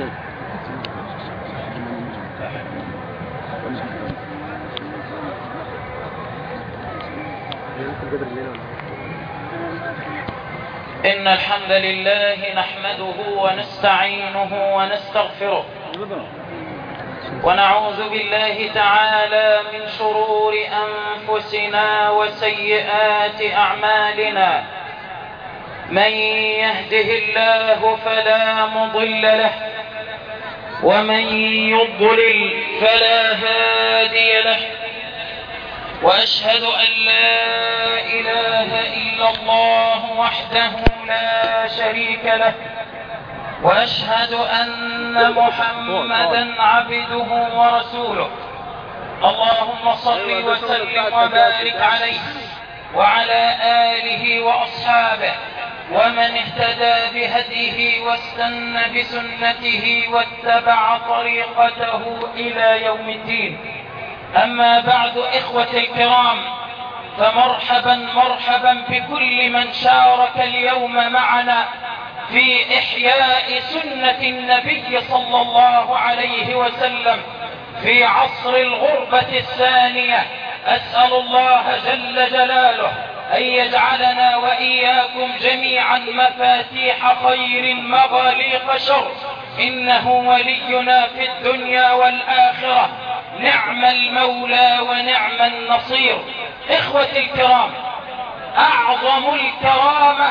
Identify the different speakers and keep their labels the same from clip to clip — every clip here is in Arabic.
Speaker 1: إن الحمد لله نحمده ونستعينه ونستغفره ونعوذ بالله تعالى من شرور أنفسنا وسيئات أعمالنا. من يهده الله فلا مضل له ومن يضلل فلا هادي له، وأشهد أن لا إله إلا الله وحده لا شريك له، وأشهد أن محمدا عبده ورسوله. اللهم صل وسلم وبارك عليه وعلى آله وأصحابه ومن اهتدى بهديه واستنى بسنته واتبع طريقته إلى يوم الدين. أما بعد، إخوة الكرام، فمرحبا مرحبا بكل من شارك اليوم معنا في إحياء سنة النبي صلى الله عليه وسلم في عصر الغربة الثانية. أسأل الله جل جلاله أن يجعلنا وإياكم جميعا مفاتيح خير مغاليق شر، إنه ولينا في الدنيا والآخرة، نعم المولى ونعم النصير. إخوة الكرام، أعظم الكرامة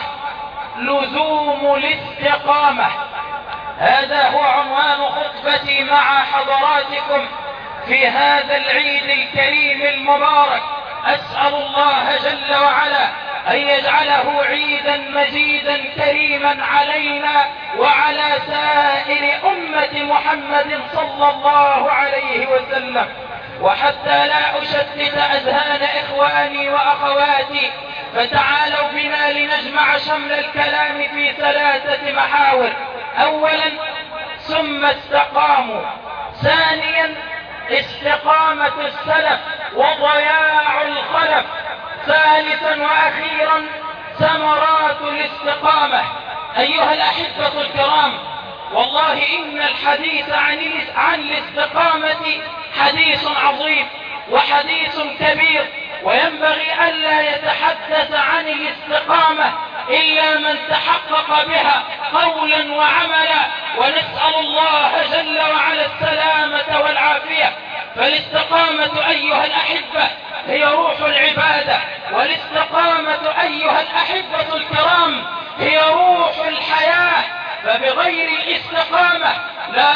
Speaker 1: لزوم الاستقامة. هذا هو عنوان خطبتي مع حضراتكم في هذا العيد الكريم المبارك. أسأل الله جل وعلا أن يجعله عيدا مجيدا كريما علينا وعلى سائر أمة محمد صلى الله عليه وسلم. وحتى لا أشتت أذهان إخواني وأخواتي، فتعالوا بنا لنجمع شمل الكلام في 3 محاور. أولا، ثم استقاموا. ثانيا، استقامة السلف وضياع الخلف. ثالثا وأخيرا، ثمرات الاستقامة. أيها الأحبة الكرام، والله إن الحديث عن الاستقامة حديث عظيم وحديث كبير، وينبغي ألا يتحدث عن الاستقامة إلا من تحقق بها قولا وعملا، ونسأل الله جل وعلا السلامة والعافية. فالاستقامة أيها الأحبة هي روح العبادة، والاستقامة أيها الأحبة الكرام هي روح الحياة. فبغير الاستقامة لا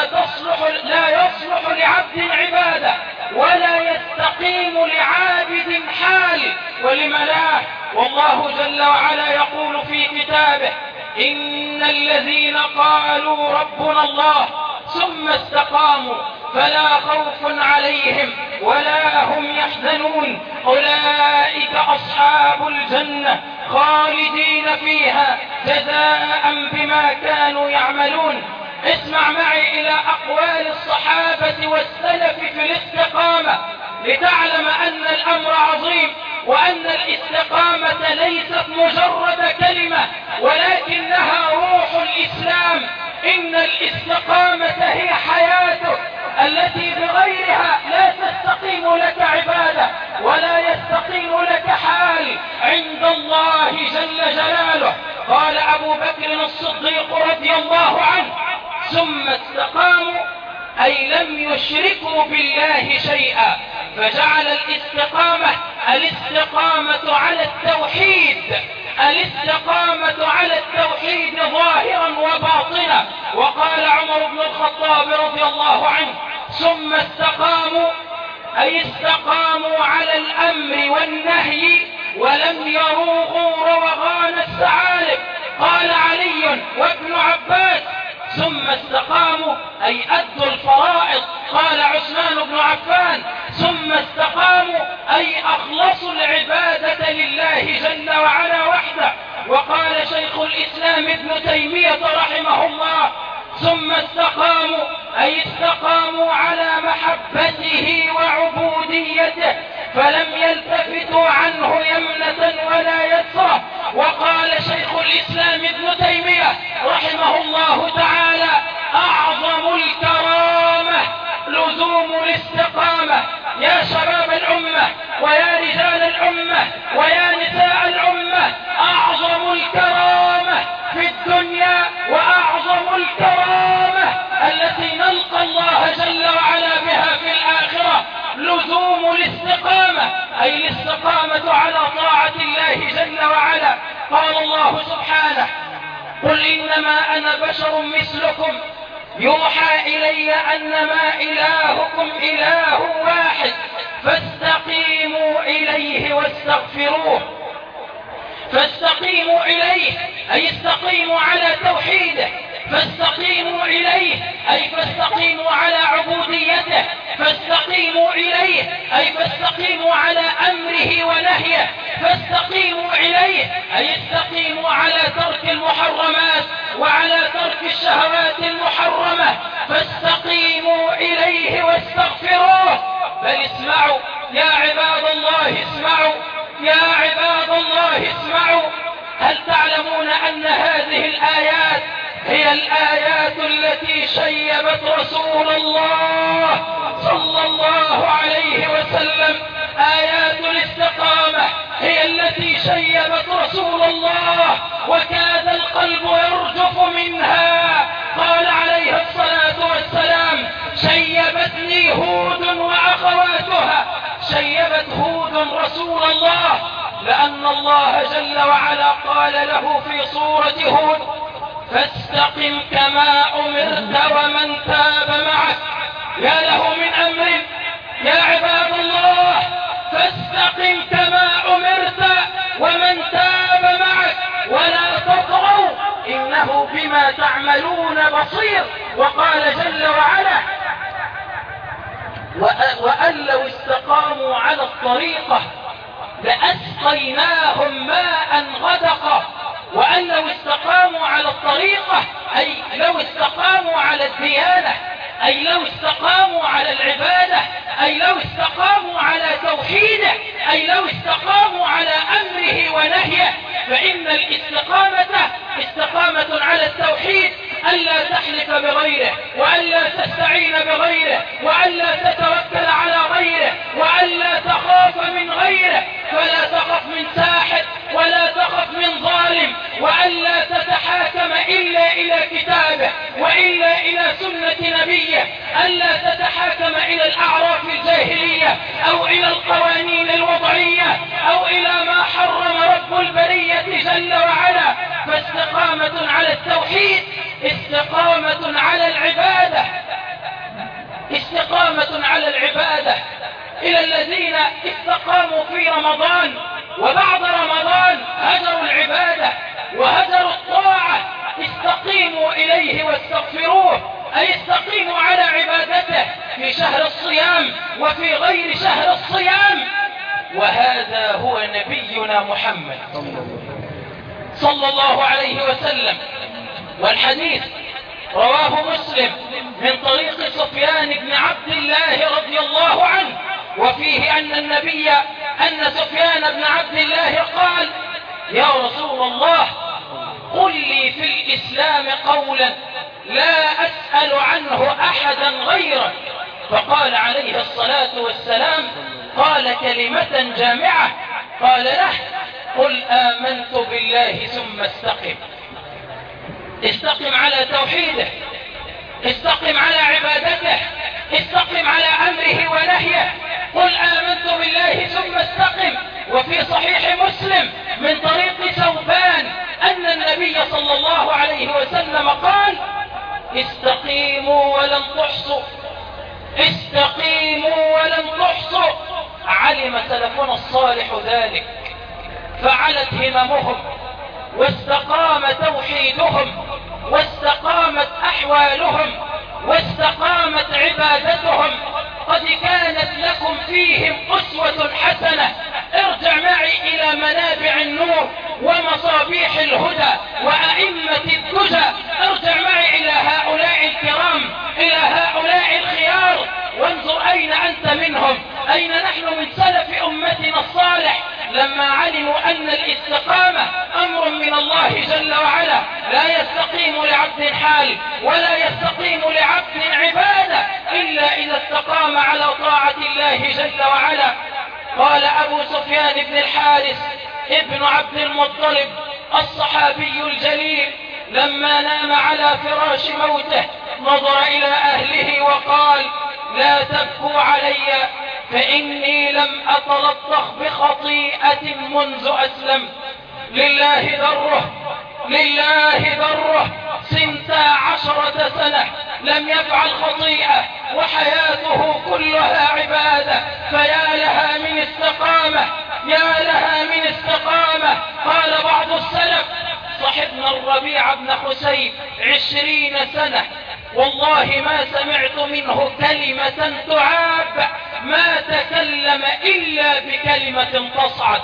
Speaker 1: يصلح لعبد عبادة، ولا يستقيم لعابد حال. ولم لا؟ والله جل وعلا يقول في كتابه: إن الذين قالوا ربنا الله ثم استقاموا فلا خوف عليهم ولا هم يحزنون، أولئك أصحاب الجنة خالدين فيها جزاء بما كانوا يعملون. اسمع معي إلى أقوال الصحابة والسلف في الاستقامة لتعلم أن الأمر عظيم، وأن الاستقامة ليست مجرد كلمة ولكنها روح الإسلام. إن الاستقامة هي حياتك التي بغيرها لا تستقيم لك عبادة ولا يستقيم لك حال عند الله جل جلاله. قال أبو بكر الصديق رضي الله عنه: ثم استقاموا أي لم يشركوا بالله شيئا، فجعل الاستقامة على التوحيد، الاستقامة على التوحيد ظاهرا وباطنا. وقال عمر بن الخطاب رضي الله عنه: ثم استقاموا أي استقاموا على الأمر والنهي ولم يروغوا روغان الثعالب. قال علي وابن عباس: ثم استقاموا أي أدوا الفرائض. قال عثمان بن عفان: ثم استقاموا أي أخلصوا العبادة لله جل وعلا وحده. وقال شيخ الإسلام ابن تيمية رحمه الله: ثم استقاموا أي استقاموا على محبته وعبوديته فلم يلتفتوا عنه يمنة ولا يسرى. وقال شيخ الإسلام ابن تيمية رحمه الله تعالى: أعظم الأمة ويا نساء الأمة، أعظم الكرامة في الدنيا وأعظم الكرامة التي نلقى الله جل وعلا بها في الآخرة لزوم الاستقامة، أي الاستقامة على طاعة الله جل وعلا. قال الله سبحانه: قل إنما أنا بشر مثلكم يوحى إلي أنما إلهكم إله واحد فاستقيموا إليه واستغفروه. فاستقيموا إليه أي استقيموا على توحيده، فاستقيموا إليه أي فاستقيموا على عبوديته، فاستقيموا إليه أي فاستقيموا على أمره ونهيه، فاستقيموا إليه أي استقيموا على ترك المحرمات وعلى ترك الشهوات المحرمة، فاستقيموا إليه واستغفروه. بل اسمعوا يا عباد الله، اسمعوا يا عباد الله، اسمعوا. هل تعلمون أن هذه الآيات هي الآيات التي شيبت رسول الله صلى الله عليه وسلم؟ آيات الاستقامة هي التي شيبت رسول الله وكاد القلب يرجف منها. قال عليه الصلاة والسلام: شيبتني هود وأخواتها. شيبت هود رسول الله لأن الله جل وعلا قال له في سورة هود: فاستقم كما أمرت ومن تاب معك. يا له من أمر يا عباد الله، فاستقم كما أمرت ومن تاب معك ولا تطغوا إنه بما تعملون بصير. وقال جل وعلا: وأن لو استقاموا على الطريقة لأسقيناهم ماء غدقا. وأن لو استقاموا على الطريقة أي لو استقاموا على الديانة، أي لو استقاموا على العبادة، أي لو استقاموا على توحيده، أي لو استقاموا على أمره ونهيه. فإن الاستقامة استقامة على التوحيد، ألا تحلف بغيره وألا تستعين بغيره وألا تتوكل على غيره وألا تخاف من غيره، فلا تخف من ساحر ولا تخف من ظالم، وألا تتحاكم إلا إلى كتابه وإلا إلى سنة نبيه، ألا تتحاكم إلى الأعراف الجاهلية أو إلى القوانين الوضعية أو إلى ما حرم رب البرية جل وعلا. فاستقامة على التوحيد استقامة على العبادة، استقامة على العبادة. إلى الذين استقاموا في رمضان وبعد رمضان هجروا العبادة وهجروا الطاعة، استقيموا إليه واستغفروه، أي استقيموا على عبادته في شهر الصيام وفي غير شهر الصيام. وهذا هو نبينا محمد صلى الله عليه وسلم. والحديث رواه مسلم من طريق سفيان بن عبد الله رضي الله عنه، وفيه أن سفيان بن عبد الله قال: يا رسول الله، قل لي في الإسلام قولا لا أسأل عنه أحدا غيرك. فقال عليه الصلاة والسلام: قال كلمة جامعة. قال له: قل آمنت بالله ثم استقم. استقم على توحيده، استقم على عبادته، استقم على أمره ونهيه. قل آمنت بالله ثم استقم. وفي صحيح مسلم من طريق ثوبان أن النبي صلى الله عليه وسلم قال: استقيموا ولن تحصوا، استقيموا ولن تحصوا. علم سلفنا الصالح ذلك فعلت هممهم واستقام توحيدهم واستقامت أحوالهم واستقامت عبادتهم. قد كانت لكم فيهم أسوة حسنة. ارجع معي إلى منابع النور ومصابيح الهدى وأئمة الدجى، ارجع معي إلى هؤلاء الكرام، إلى هؤلاء الخيار، وانظر أين أنت منهم، أين نحن من سلف أمتنا الصالح لما علموا أن الاستقامة أمر من الله جل وعلا. لا يستقيم لعبد حال ولا يستقيم لعبد عبادة إلا إذا استقام على طاعة الله جل وعلا. قال أبو سفيان بن الحارث ابن عبد المطلب الصحابي الجليل لما نام على فراش موته نظر إلى أهله وقال: لا تبكوا علي فإني لم أتلطخ بخطيئة منذ أسلم. لله دره، لله دره، 12 سنة لم يفعل خطيئة وحياته كلها عبادة، فيا لها من استقامة، يا لها من استقامة. قال بعض السلف: صحبنا الربيع بن حسين 20 سنة والله ما سمعت منه كلمة تعاب، ما تكلم إلا بكلمة تصعد.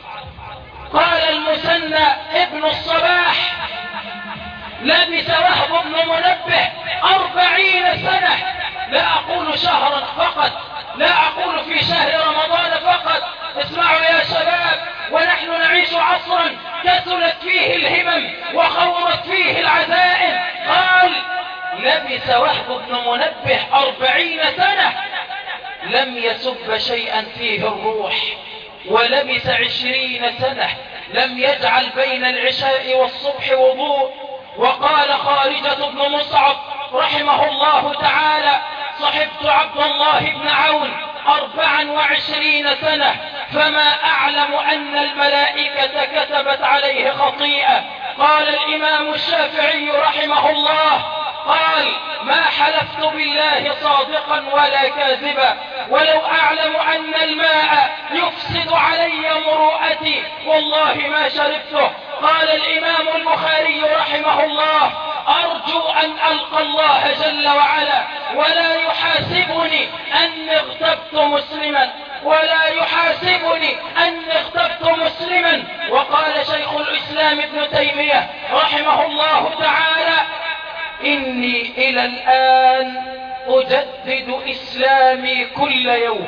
Speaker 1: قال المثنى ابن الصباح: لبث وهب بن منبه 40 سنة، لا أقول شهرا فقط، لا أقول في شهر رمضان فقط، اسمعوا يا شباب، ونحن نعيش عصرا كثرت فيه الهمم وخورت فيه العزائم. قال: لبث وهب بن منبه 40 سنة لم يسب شيئا فيه الروح، ولبث 20 سنة لم يجعل بين العشاء والصبح وضوء. وقال خارجة بن مصعب رحمه الله تعالى: صحبت عبد الله بن عون 24 سنة فما أعلم أن الملائكة كتبت عليه خطيئة. قال الإمام الشافعي رحمه الله: قال: ما حلفت بالله صادقا ولا كاذبا، ولو أعلم أن الماء يفسد علي مروءتي والله ما شربته. قال الإمام البخاري رحمه الله: أرجو أن ألقى الله جل وعلا ولا يحاسبني أن اغتبت مسلما، ولا يحاسبني أن اغتبت مسلما. وقال شيخ الإسلام ابن تيمية رحمه الله تعالى: إني إلى الآن أجدد إسلامي كل يوم.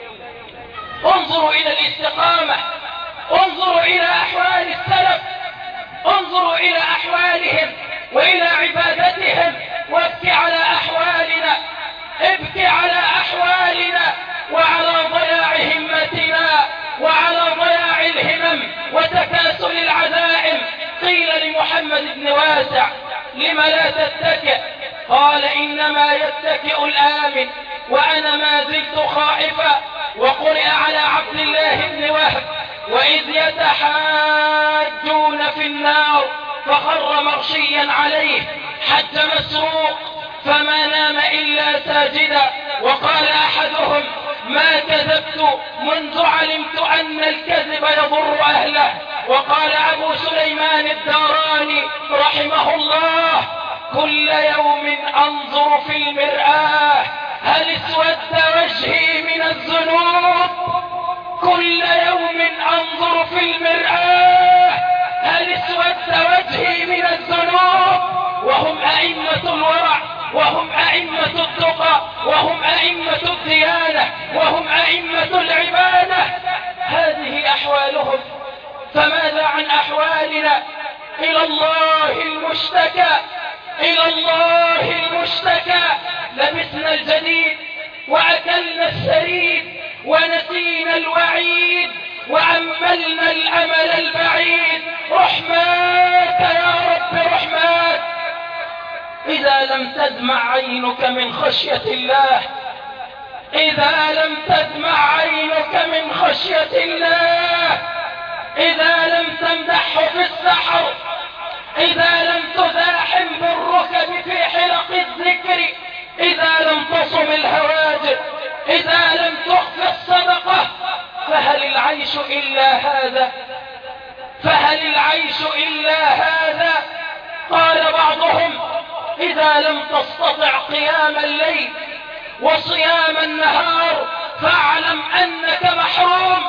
Speaker 1: انظروا إلى الاستقامة، انظروا إلى أحوال السلف، انظروا إلى أحوالهم وإلى عبادتهم، وابكي على أحوالنا، ابكي على أحوالنا وعلى ضياع همتنا وعلى ضياع الهمم وتكاسل العزائم. قيل لمحمد بن واسع: لم لا تتكئ؟ قال: إنما يتكئ الآمن وأنا ما زلت خائفا. وقرئ على عبد الله بن وهب: وإذ يتحاجون في النار فخر مغشيا عليه حج مسروق فما نام إلا ساجدا. وقال أحدهم: ما كذبت منذ علمت أن الكذب يضر أهله. وقال أبو سليمان الداراني رحمه الله: كل يوم أنظر في المرآة هل اسود وجهي من الذنوب. كل يوم أنظر في المرآة هل اسود وجهي من الذنوب. وهم أئمة الورع، وهم أئمة التقى، وهم أئمة الديانة، وهم أئمة العبادة. هذه أحوالهم، فماذا عن أحوالنا؟ إلى الله المشتكى، إلى الله المشتكى. لبسنا الجديد وأكلنا السريد ونسينا الوعيد وأملنا الأمل البعيد. رحماك يا رب رحماك. إذا لم تدمع عينك من خشية الله، إذا لم تدمع عينك من خشية الله، إذا لم تمدحه في السحر، إذا لم تزاحم بالركب في حلق الذكر، إذا لم تصم الهواجر، إذا لم تخفي الصدقة، فهل العيش إلا هذا؟ فهل العيش إلا هذا؟ قال بعضهم: إذا لم تستطع قيام الليل وصيام النهار فاعلم أنك محروم.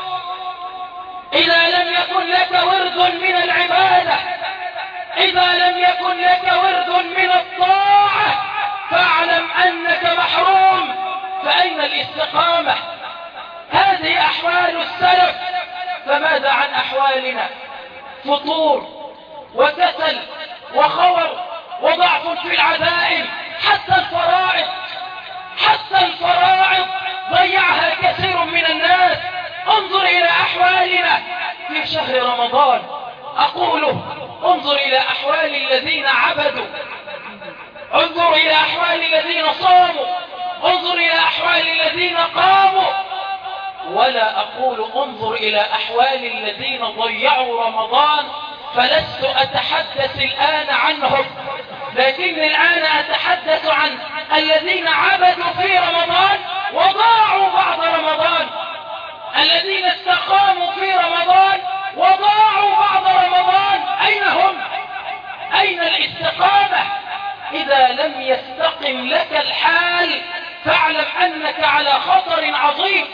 Speaker 1: إذا لم يكن لك ورد من العبادة، إذا لم يكن لك ورد من الطاعة فاعلم أنك محروم. فأين الاستقامة؟ هذه أحوال السلف، فماذا عن أحوالنا؟ فطور وكسل وخور وضعف في العزائم. حتى الفرائض، حتى الفرائض ضيعها كثير من الناس. انظر إلى أحوالنا في شهر رمضان. أقول انظر إلى أحوال الذين عبدوا، انظر إلى أحوال الذين صاموا، انظر إلى أحوال الذين قاموا، ولا أقول انظر إلى أحوال الذين ضيعوا رمضان. فلست أتحدث الآن عنهم، لكن الآن أتحدث عن الذين عبدوا في رمضان وضاعوا بعد رمضان، الذين استقاموا في رمضان وضاعوا بعد رمضان. أين هم؟ أين الاستقامة؟ إذا لم يستقم لك الحال فاعلم أنك على خطر عظيم،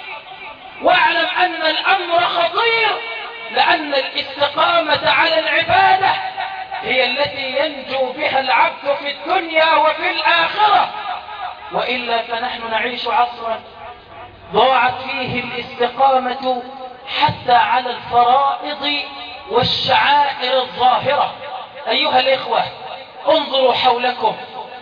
Speaker 1: واعلم أن الأمر خطير، لأن الاستقامة على العبادة هي التي ينجو بها العبد في الدنيا وفي الآخرة، وإلا فنحن نعيش عصرا ضاعت فيه الاستقامة حتى على الفرائض والشعائر الظاهرة. أيها الإخوة، انظروا حولكم،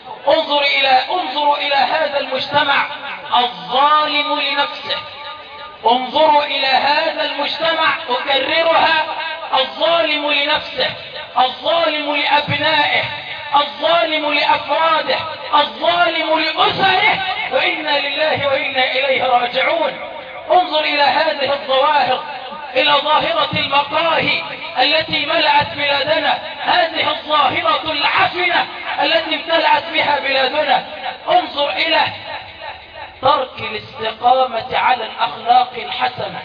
Speaker 1: انظروا إلى هذا المجتمع الظالم لنفسه، انظروا إلى هذا المجتمع، أكررها، الظالم لنفسه، الظالم لأبنائه، الظالم لأفراده، الظالم لأسره، وإنا لله وإنا إليه راجعون. انظر إلى هذه الظواهر، إلى ظاهرة المقاهي التي ملأت بلادنا، هذه الظاهرة العفنة التي امتلأت بها بلادنا. انظر إلى ترك الاستقامة على الأخلاق الحسنة.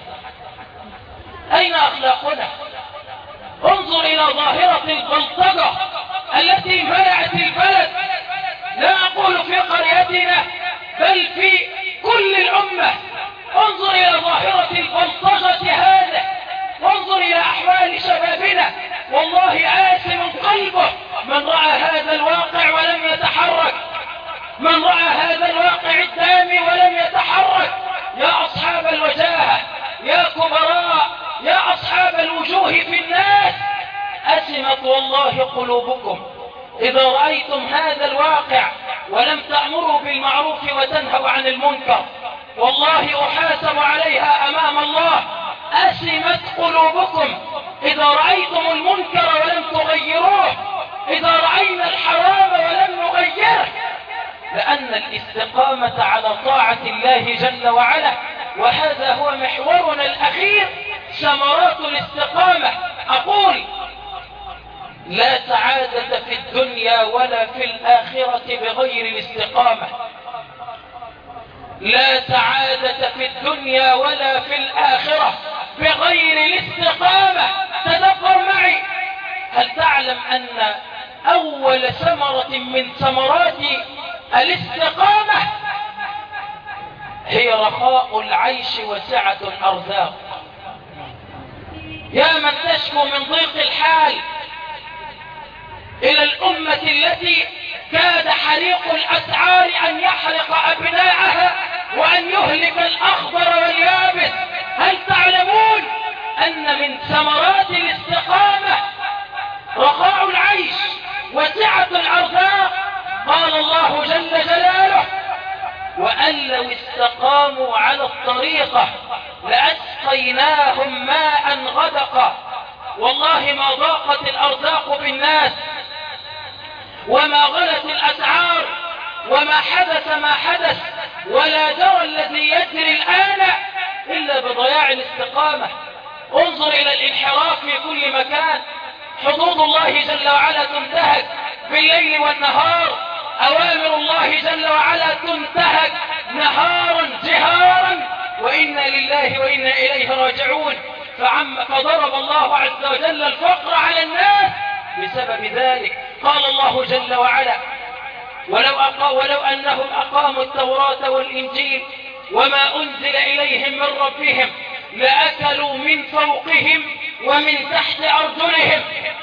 Speaker 1: أين أخلاقنا؟ انظر إلى ظاهرة البلطجة التي ملأت البلد، لا أقول في قريتنا بل في كل الأمة. انظر إلى ظاهرة البلطجة هذا، وانظر إلى أحوال شبابنا، والله آسم قلبه من رأى هذا الواقع ولم يتحرك، من رأى هذا الواقع الدامي ولم يتحرك. يا أصحاب الوجاهة، يا كبراء، يا أصحاب الوجوه في الناس، أسمت والله قلوبكم إذا رأيتم هذا الواقع ولم تأمروا بالمعروف وتنهوا عن المنكر، والله أحاسب عليها أمام الله. أسمت قلوبكم إذا رأيتم المنكر ولم تغيروه، إذا رأينا الحرام ولم نغيره، لأن الاستقامة على طاعة الله جل وعلا، وهذا هو محورنا الأخير، ثمرات الاستقامة. أقول لا سعادة في الدنيا ولا في الآخرة بغير الاستقامة، لا سعادة في الدنيا ولا في الآخرة بغير الاستقامة. تدبر معي، هل تعلم أن أول ثمرة من ثمرات الاستقامة هي رخاء العيش وسعة الأرزاق؟ يا من تشكو من ضيق الحال إلى الأمة التي كاد حريق الأسعار أن يحرق أبناءها وأن يهلك الأخضر واليابس، هل تعلمون أن من ثمرات الاستقامة رخاء العيش وسعة الأرزاق؟ قال الله جل جلاله: وأن لو استقاموا على الطريقة لأسقيناهم ماء غدقا. والله ما ضاقت الأرزاق بالناس، وما غلت الأسعار، وما حدث ما حدث، ولا جرى الذي يجري الآن إلا بضياع الاستقامة. انظر إلى الانحراف في كل مكان، حدود الله جل وعلا تنتهك بالليل والنهار، أوامر الله جل وعلا تنتهك نهارا جهارا، وإنا لله وإنا إليه راجعون. فضرب الله عز وجل الفقر على الناس بسبب ذلك. قال الله جل وعلا: ولو أنهم أقاموا التوراة والإنجيل وما أنزل إليهم من ربهم لأكلوا من فوقهم ومن تحت أرجلهم.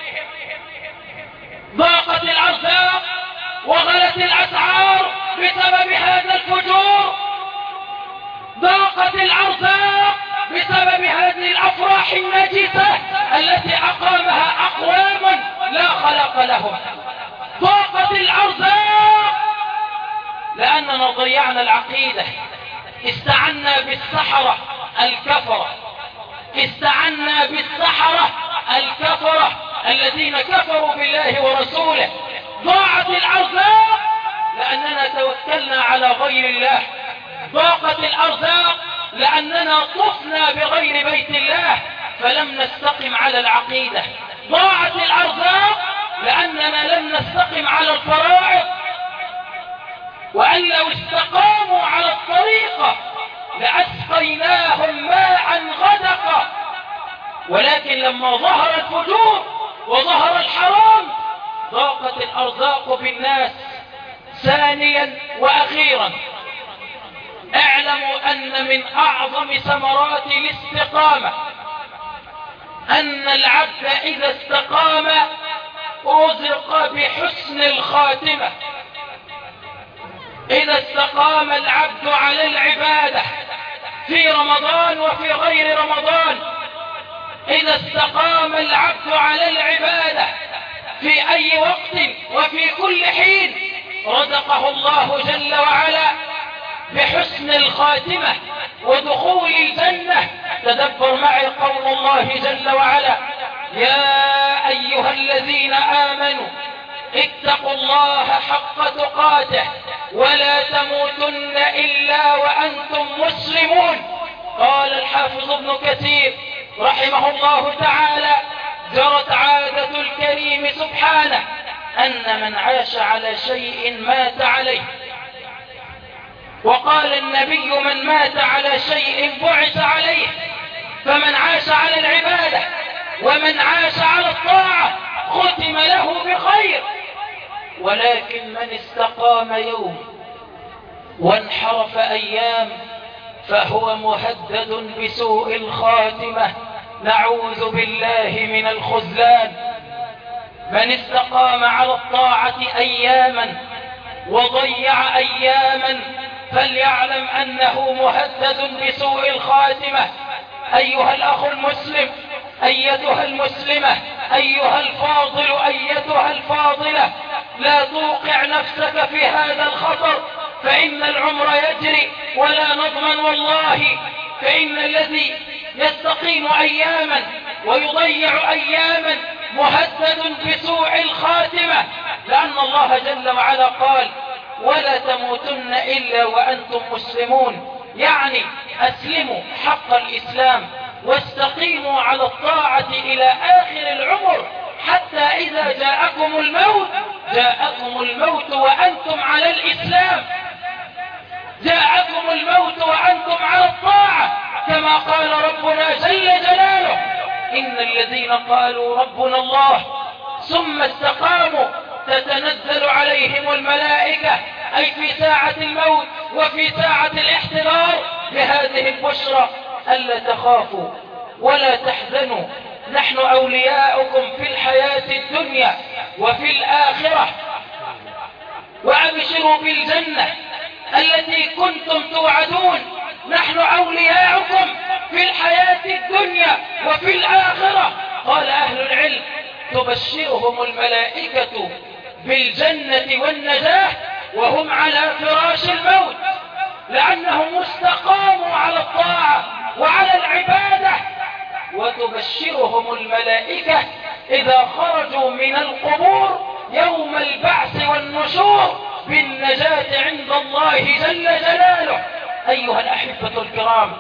Speaker 1: ضاقت الأرزاق وغلت الأسعار بسبب هذا الفجور، ضاقت الأرزاق بسبب هذه الأفراح النجسة التي أقامها أقوام لا خلق لهم. ضاقت الأرزاق لأننا ضيعنا العقيدة، استعنا بالسحرة الكفرة، استعنا بالسحرة الكفرة الذين كفروا بالله ورسوله. ضاعت الأرزاق لأننا توكلنا على غير الله، ضاقت الأرزاق لأننا طفنا بغير بيت الله فلم نستقم على العقيدة، ضاعت الأرزاق لأننا لم نستقم على الفرائض، وأن لو استقاموا على الطريقة لأسقيناهم ماء غدقا، ولكن لما ظهر الفجور وظهر الحرام ضاقت الأرزاق بالناس. ثانيا وأخيرا، اعلموا أن من أعظم ثمرات الاستقامة أن العبد إذا استقام رزق بحسن الخاتمة. إذا استقام العبد على العبادة في رمضان وفي غير رمضان، إذا استقام العبد على العبادة في أي وقت وفي كل حين رزقه الله جل وعلا بحسن الخاتمة ودخول الجنة. تدبر معي قول الله جل وعلا: يا أيها الذين آمنوا اتقوا الله حق تقاته ولا تموتن إلا وأنتم مسلمون. قال الحافظ ابن كثير رحمه الله تعالى: جرت عادة الكريم سبحانه أن من عاش على شيء مات عليه، وقال النبي: من مات على شيء بعث عليه. فمن عاش على العبادة ومن عاش على الطاعة ختم له بخير، ولكن من استقام يوم وانحرف أيام فهو مهدد بسوء الخاتمة، نعوذ بالله من الخذلان. من استقام على الطاعة أياما وضيع أياما فليعلم أنه مهدد بسوء الخاتمة. أيها الأخ المسلم، أيتها المسلمة، أيها الفاضل، أيتها الفاضلة، لا توقع نفسك في هذا الخطر، فإن العمر يجري ولا نضمن والله. فإن الذي يستقيم أياما ويضيع أياما مهدد بسوء الخاتمة، لأن الله جل وعلا قال: ولا تموتن إلا وأنتم مسلمون. يعني أسلموا حق الإسلام واستقيموا على الطاعة إلى آخر العمر، حتى إذا جاءكم الموت وأنتم على الإسلام، جاءكم الموت وأنتم على الطاعة، كما قال ربنا جل جلاله: إن الذين قالوا ربنا الله ثم استقاموا تتنزل عليهم الملائكة، أي في ساعة الموت وفي ساعة الاحتضار، بهذه البشرى: ألا تخافوا ولا تحزنوا، نحن أولياؤكم في الحياة الدنيا وفي الآخرة، وأبشروا بالجنة التي كنتم توعدون. نحن أولياؤكم في الحياة الدنيا وفي الآخرة. قال أهل العلم: تبشرهم الملائكة بالجنة والنجاة وهم على فراش الموت، لأنهم استقاموا على الطاعة وعلى العبادة. وتبشرهم الملائكة إذا خرجوا من القبور يوم البعث والنشور بالنجاة عند الله جل جلاله. أيها الأحبة الكرام،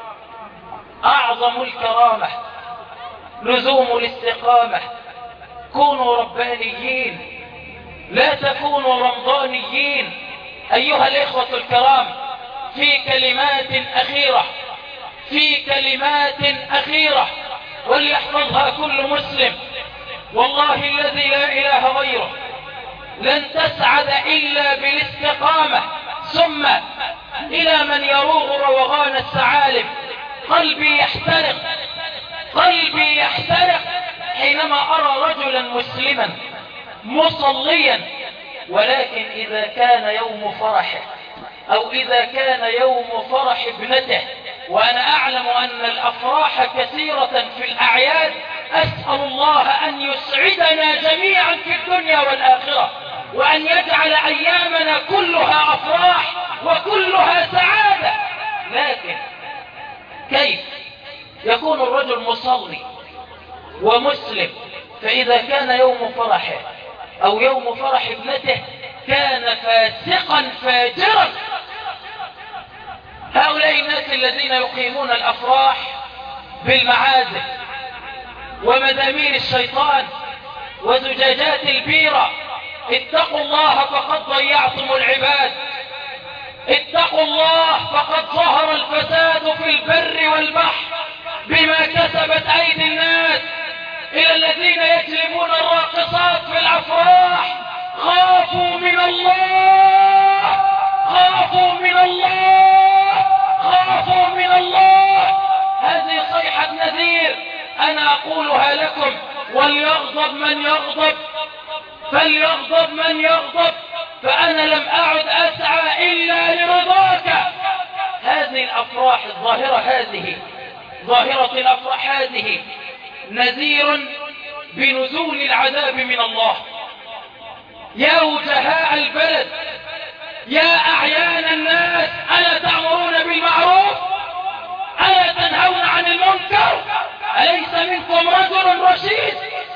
Speaker 1: أعظم الكرامة لزوم الاستقامة. كونوا ربانيين، لا تكونوا رمضانيين. أيها الإخوة الكرام، في كلمات أخيرة وليحفظها كل مسلم، والله الذي لا إله غيره، لن تسعد إلا بالاستقامة. ثم إلى من يروغ روغان الثعالب: قلبي يحترق حينما أرى رجلا مسلما مصليا، ولكن إذا كان يوم فرحه أو إذا كان يوم فرح ابنته، وأنا أعلم أن الأفراح كثيرة في الأعياد، أسأل الله أن يسعدنا جميعا في الدنيا والآخرة، وأن يجعل أيامنا كلها أفراح وكلها سعادة. لكن كيف يكون الرجل مصلي ومسلم فإذا كان يوم فرحه أو يوم فرح ابنته كان فاسقا فاجرا؟ هؤلاء الناس الذين يقيمون الأفراح بالمعازف ومزامير الشيطان وزجاجات البيرة، اتقوا الله فقد ضيعتم العباد، اتقوا الله فقد ظهر الفساد في البر والبحر بما كسبت أيدي الناس. إلى الذين يجلبون الراقصات في الأفراح، خافوا من الله، خافوا من الله، خافوا من الله. هذه صيحة نذير أنا أقولها لكم، وليغضب من يغضب، فليغضب من يغضب، فأنا لم أعد أسعى إلا لرضاك. هذه الأفراح الظاهرة، هذه ظاهرة الأفراح هذه نذير بنزول العذاب من الله. يا وجهاء البلد، يا أعيان الناس، ألا تأمرون بالمعروف؟ ألا تنهون عن المنكر؟ أليس منكم رجل رشيد؟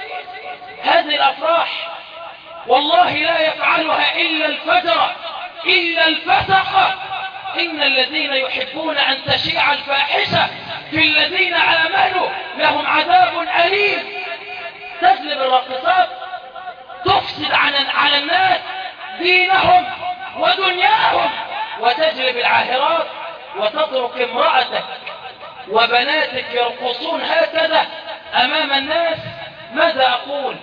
Speaker 1: هذه الأفراح والله لا يفعلها إلا الفجر، إلا الفسقة. إن الذين يحبون أن تشيع الفاحشة في الذين آمنوا لهم عذاب أليم. تجلب الراقصات، تفسد على الناس دينهم ودنياهم، وتجلب العاهرات وتترك امرأتك وبناتك يرقصون هكذا أمام الناس. ماذا أقول؟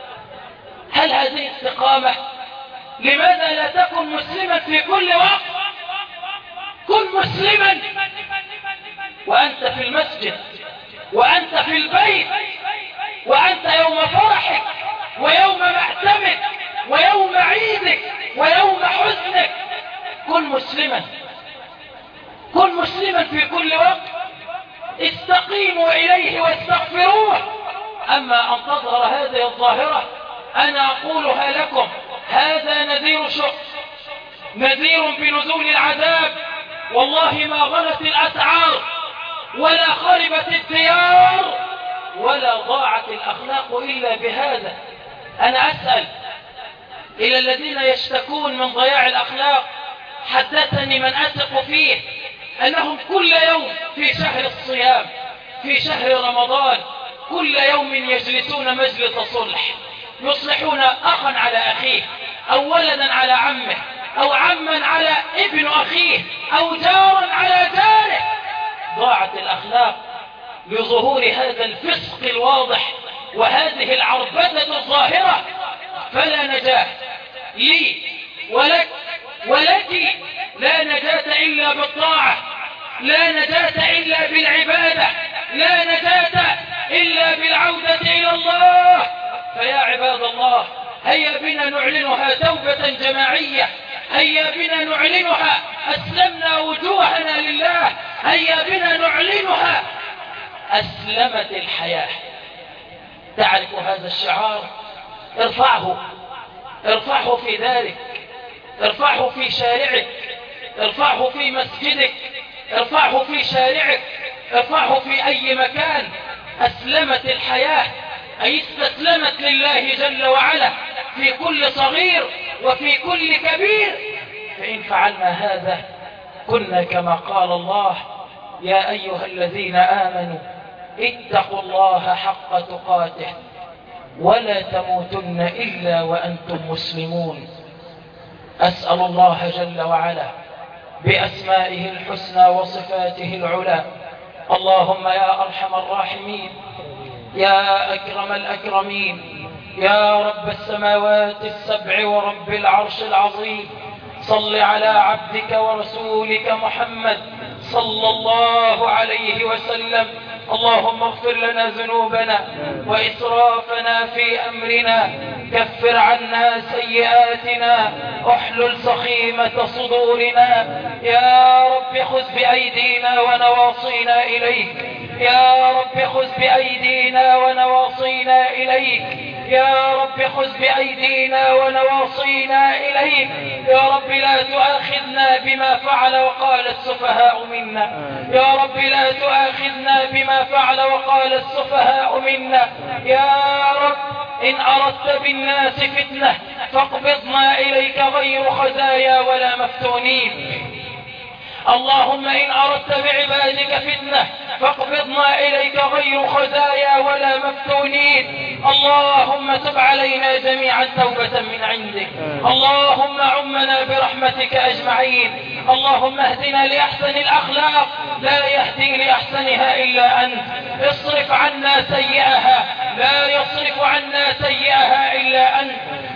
Speaker 1: هل هذه استقامة؟ لماذا لا تكن مسلما في كل وقت؟ كن مسلما وأنت في المسجد، وأنت في البيت، وأنت يوم فرحك ويوم معتمك ويوم عيدك ويوم حزنك. كن مسلما، كن مسلما في كل وقت. استقيموا إليه واستغفروه. أما أن تظهر هذه الظاهرة أنا أقولها لكم، هذا نذير شق، نذير بنزول العذاب. والله ما غلت الأسعار ولا خربت الديار ولا ضاعت الأخلاق إلا بهذا. أنا أسأل إلى الذين يشتكون من ضياع الأخلاق، حدثني من أثق فيه أنهم كل يوم في شهر الصيام، في شهر رمضان، كل يوم يجلسون مجلس صلح، يصلحون أخا على أخيه، أو ولدا على عمه، أو عما على ابن أخيه، أو جارا على جاره. ضاعت الأخلاق لظهور هذا الفسق الواضح وهذه العربدة الظاهرة. فلا نجاة لي ولك ولك، لا نجاة إلا بالطاعة، لا نجاة إلا بالعبادة، لا نجاة إلا بالعودة إلى الله. فيا عباد الله، هيا بنا نعلنها توبة جماعية، هيا بنا نعلنها أسلمنا وجوهنا لله، هيا بنا نعلنها أسلمت الحياة. تعرف هذا الشعار؟ ارفعه، ارفعه في دارك، ارفعه في شارعك، ارفعه في مسجدك، ارفعه في شارعك، ارفعه في أي مكان. أسلمت الحياة، أي استسلمت لله جل وعلا في كل صغير وفي كل كبير. فإن فعلنا هذا كنا كما قال الله: يا أيها الذين آمنوا اتقوا الله حق تقاته ولا تموتن إلا وأنتم مسلمون. أسأل الله جل وعلا بأسمائه الحسنى وصفاته العلى، اللهم يا أرحم الراحمين، يا أكرم الأكرمين، يا رب السماوات السبع ورب العرش العظيم، صل على عبدك ورسولك محمد صلى الله عليه وسلم. اللهم اغفر لنا ذنوبنا وإسرافنا في أمرنا، كفر عنا سيئاتنا، احلل سخيمة صدورنا. يا رب خذ بأيدينا ونواصينا إليك، يا رب خذ بأيدينا ونواصينا إليك، يا رب خذ بأيدينا ونواصينا إليك. يا رب لا تؤاخذنا بما فعل وقال السفهاء منا، يا رب لا تؤاخذنا بما فعل وقال السفهاء منا. يا رب إن أردت بالناس فتنة فاقبضنا إليك غير خزايا ولا مفتونين. اللهم إن أردت بعبادك فتنة فاقبضنا إليك غير خزايا ولا مفتونين. اللهم تب علينا جميعا توبة من عندك. اللهم عمنا برحمتك أجمعين. اللهم اهدنا لأحسن الأخلاق، لا يهدي لأحسنها إلا أنت. اصرف عنا سيئها، لا يصرف عنا سيئها إلا أنت.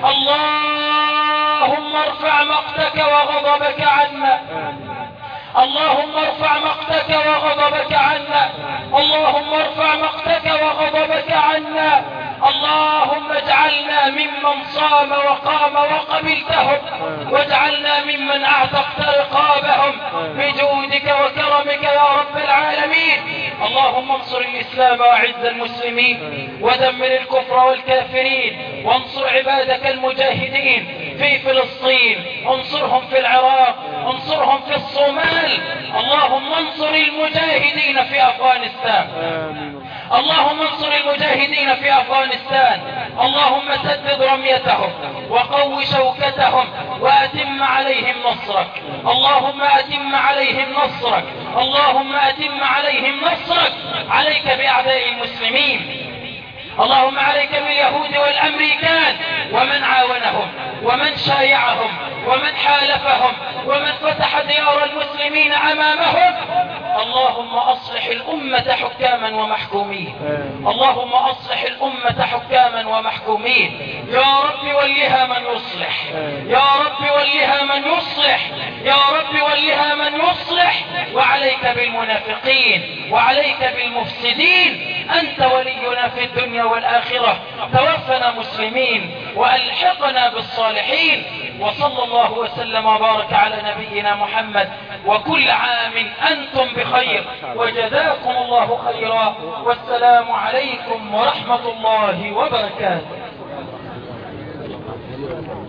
Speaker 1: اللهم ارفع مقتك وغضبك عنا، اللهم ارفع مقتك وغضبك عنا، اللهم ارفع مقتك وغضبك عنا. اللهم اجعلنا ممن صام وقام وقبلتهم، واجعلنا ممن اعتقت رقابهم بجودك وكرمك يا رب العالمين. اللهم انصر الإسلام وأعز المسلمين، ودمر الكفر والكافرين، وانصر عبادك المجاهدين في فلسطين، انصرهم في العراق، انصرهم في الصومال. اللهم انصر المجاهدين في أفغانستان، اللهم انصر المجاهدين في أفغانستان. اللهم سدد رميتهم وقو شوكتهم وأتم عليهم نصرك، اللهم أتم عليهم نصرك، اللهم أتم عليهم نصرك. عليك بأعداء المسلمين، اللهم عليك باليهود والأمريكان ومن عاونهم ومن شايعهم ومن حالفهم ومن فتح ديار المسلمين أمامهم. اللهم أصلح الأمة حكاما ومحكومين، اللهم أصلح الأمة حكاما ومحكومين. يا رب ولها من يصلح، يا رب ولها من يصلح، يا رب ولها من يصلح. وعليك بالمنافقين وعليك بالمفسدين. أنت ولينا في الدنيا والآخرة. توفنا مسلمين وألحقنا بالصالحين. وصلى الله وسلم وبارك على نبينا محمد. وكل عام أنتم بخير، وجزاكم الله خيرا، والسلام عليكم ورحمة الله وبركاته.